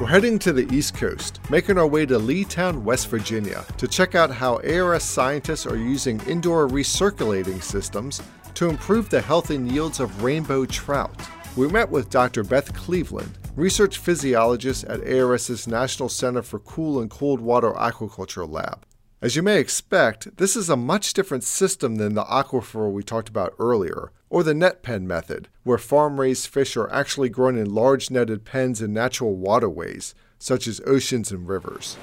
We're heading to the East Coast, making our way to Leetown, West Virginia, to check out how ARS scientists are using indoor recirculating systems to improve the health and yields of rainbow trout. We met with Dr. Beth Cleveland, research physiologist at ARS's National Center for Cool and Cold Water Aquaculture Lab. As you may expect, this is a much different system than the aquifer we talked about earlier, or the net pen method, where farm-raised fish are actually grown in large netted pens in natural waterways, such as oceans and rivers.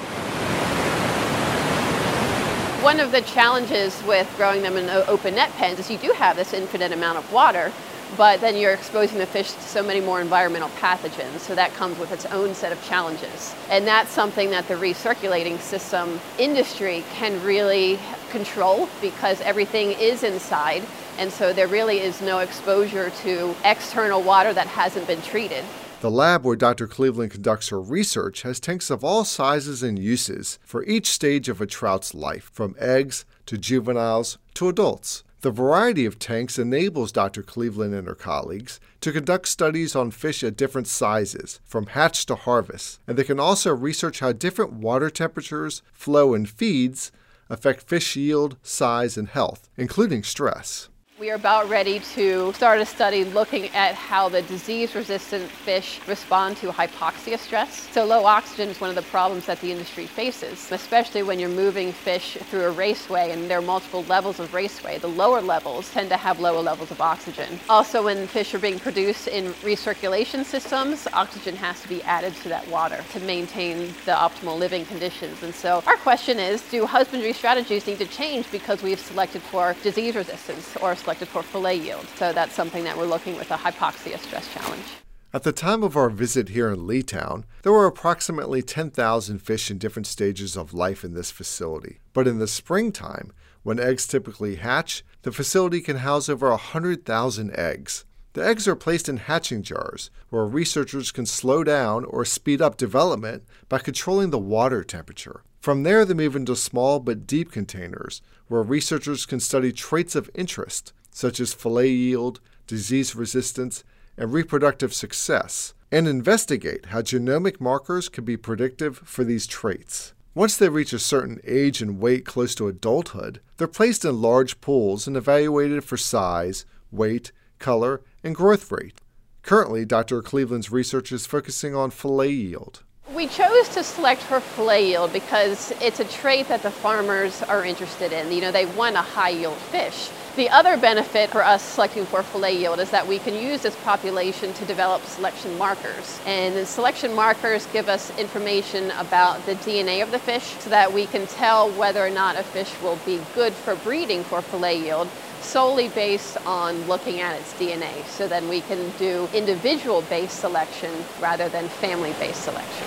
One of the challenges with growing them in open net pens is you do have this infinite amount of water, but then you're exposing the fish to so many more environmental pathogens, so that comes with its own set of challenges. And that's something that the recirculating system industry can really control because everything is inside, and so there really is no exposure to external water that hasn't been treated. The lab where Dr. Cleveland conducts her research has tanks of all sizes and uses for each stage of a trout's life, from eggs to juveniles to adults. The variety of tanks enables Dr. Cleveland and her colleagues to conduct studies on fish at different sizes, from hatch to harvest, and they can also research how different water temperatures, flow, and feeds affect fish yield, size, and health, including stress. We are about ready to start a study looking at how the disease-resistant fish respond to hypoxia stress. So low oxygen is one of the problems that the industry faces, especially when you're moving fish through a raceway and there are multiple levels of raceway. The lower levels tend to have lower levels of oxygen. Also, when fish are being produced in recirculation systems, oxygen has to be added to that water to maintain the optimal living conditions. And so our question is, do husbandry strategies need to change because we've selected for disease resistance or selected for fillet yield? So that's something that we're looking with a hypoxia stress challenge. At the time of our visit here in Leetown, there were approximately 10,000 fish in different stages of life in this facility. But in the springtime, when eggs typically hatch, the facility can house over 100,000 eggs. The eggs are placed in hatching jars, where researchers can slow down or speed up development by controlling the water temperature. From there, they move into small but deep containers, where researchers can study traits of interest, such as fillet yield, disease resistance, and reproductive success, and investigate how genomic markers can be predictive for these traits. Once they reach a certain age and weight close to adulthood, they're placed in large pools and evaluated for size, weight, color, and growth rate. Currently, Dr. Cleveland's research is focusing on fillet yield. We chose to select for fillet yield because it's a trait that the farmers are interested in. You know, they want a high yield fish. The other benefit for us selecting for fillet yield is that we can use this population to develop selection markers. And the selection markers give us information about the DNA of the fish so that we can tell whether or not a fish will be good for breeding for fillet yield solely based on looking at its DNA. So then we can do individual-based selection rather than family-based selection.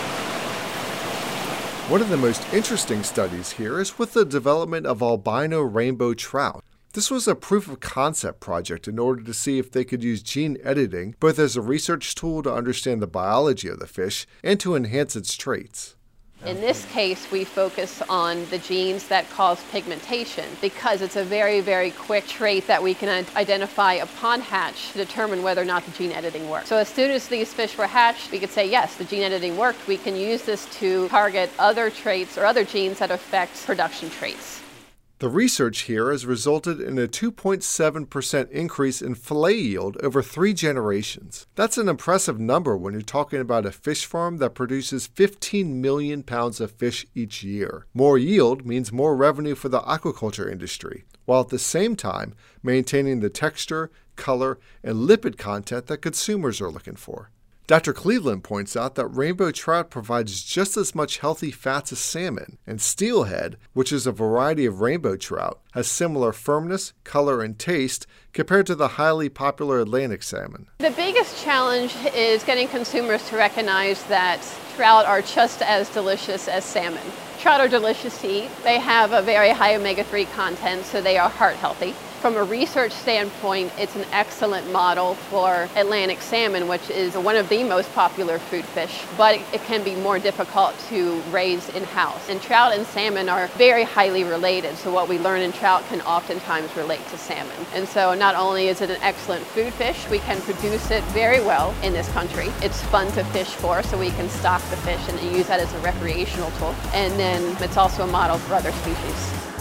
One of the most interesting studies here is with the development of albino rainbow trout. This was a proof of concept project in order to see if they could use gene editing both as a research tool to understand the biology of the fish and to enhance its traits. In this case, we focus on the genes that cause pigmentation because it's a very, very quick trait that we can identify upon hatch to determine whether or not the gene editing works. So as soon as these fish were hatched, we could say, yes, the gene editing worked. We can use this to target other traits or other genes that affect production traits. The research here has resulted in a 2.7% increase in fillet yield over 3 generations. That's an impressive number when you're talking about a fish farm that produces 15 million pounds of fish each year. More yield means more revenue for the aquaculture industry, while at the same time maintaining the texture, color, and lipid content that consumers are looking for. Dr. Cleveland points out that rainbow trout provides just as much healthy fats as salmon, and steelhead, which is a variety of rainbow trout, has similar firmness, color, and taste compared to the highly popular Atlantic salmon. The biggest challenge is getting consumers to recognize that trout are just as delicious as salmon. Trout are delicious to eat. They have a very high omega-3 content, so they are heart healthy. From a research standpoint, it's an excellent model for Atlantic salmon, which is one of the most popular food fish, but it can be more difficult to raise in-house. And trout and salmon are very highly related, so what we learn in trout can oftentimes relate to salmon. And so not only is it an excellent food fish, we can produce it very well in this country. It's fun to fish for, so we can stock the fish and use that as a recreational tool. And then it's also a model for other species.